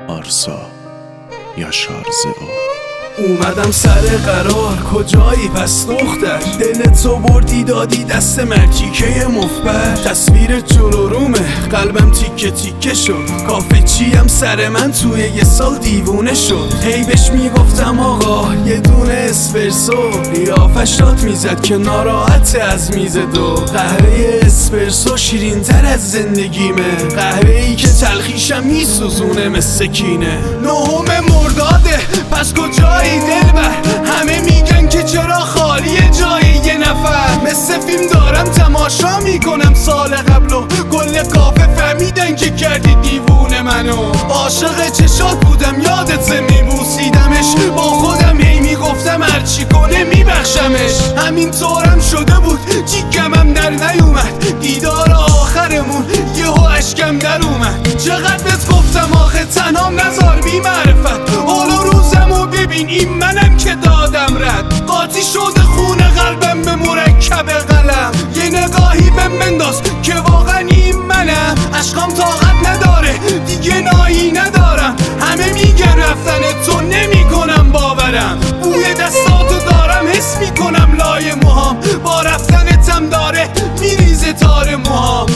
آرسا یاشار زئو. اومدم سر قرار، کجایی پس دختر؟ دلت تو بردی دادی دست مرتیکه مفبر. تصویر جلو رومه، قلبم تیکه تیکه شد. کافه چیم سر من توی یه سال دیوونه شد. هی بهش میگفتم آقا یه دونه اسپرسو، قیافش داد میزد که ناراحت از میز دو. قهوه اسپرسو شیرین تر از زندگیمه، قهوه ای که تلخیشم میسوزونه مثل کینه. نهم مرداده پس کجایی دلبر؟ همه میگن که چرا خالیه جای یه نفر. مثل فیلم دارم تماشا میکنم سال قبل و کل کافه فهمیدن که کردی دیوونه منو. عاشق چشات بودم یادت میبوسیدمش، با خودم هی میگفتم هرچی کنه میبخشمش. همینطورم شده بود چیکمم در نیومد، دیدار آخرمون یهو اشکم در اومد. چقدر بهت گفتم آخه تنام نزار بی معرفت، حالا روزمو ببین این منم که دادم رد. قاطی شده خون قلبم به مرکب قلم، یه نگاهی بهم بنداز که واقعا این منم. عشقم طاقت نداره دیگه نایی ندارم، همه میگن رفتن تو نمیکنم باورم. بوی دستاتو دارم حس میکنم لای موهام، با رفتنتم داره میریزه تار موهام.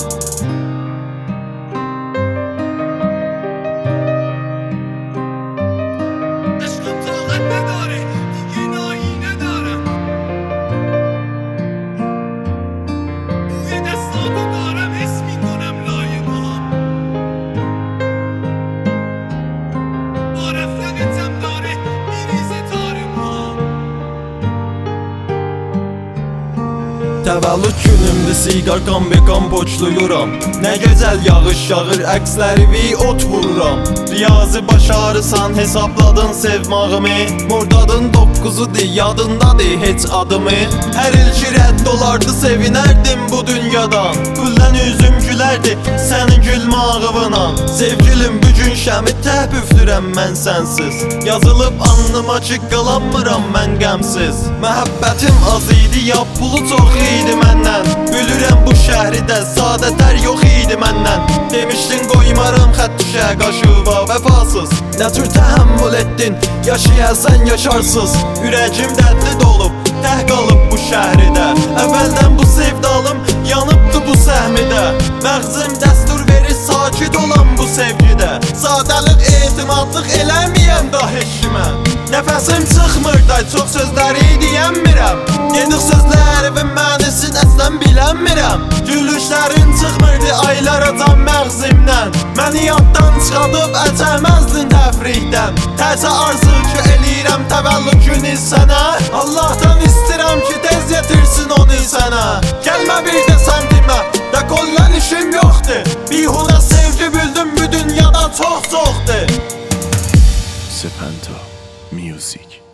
Təvəllüd günümdür, siqar qan və qan boçluyuram. Nə gözəl yağış yağır, əkslərivi ot vururam. Riyazi başarısan, hesabladın sevmağımı. Mordadın 9'udur, yadındadır heç adımı. Hər il ki rədd olardı, sevinərdim bu dünyadan. Güldən üzüm gülərdi, sənin gülmağıvına. Sevgilim, bugün şəmi təhbüflürəm mən sənsiz. Yazılıb alnıma ki qalanmıram mən qəmsiz. Məhəbbətim az idi, ya pulu çox idi məndən. Bülürəm bu şəhridə sadətlər yox idi məndən. Demişdin qoymaram xət düşə qaşıva vəfasız. Nə tür təhəmmül etdin, yaşayasən yaşarsız. Ürəkim dərdli dolub, təh qalıb bu şəhridə. Əvvəldən bu sevdalım yanıbdı bu səhmidə. Məğzim dəstur verir sakit olan bu sevgidə. Sadəlıq etimadlıq eləməyəm da heç kimə. Nəfəsim çıxmır da çox sözləri deyəmirəm. Yediq sözlərimin mənisini əslən bilənmirəm. Gülüşlərin çıxmırdı aylaracam məğzimdən. Məni yaddan çıxadıb əcəməzdin təfrikdən. Təcə arzu ki eləyirəm təvəllüd günü sənə. Allahdan istirəm ki tez yetirsin onu sənə. Gəlmə bir də sən demə, də qollan işim yoxdur. Bihuda sevgi bildim bu dünyada çox çoxdur. سپنتا میوزیک.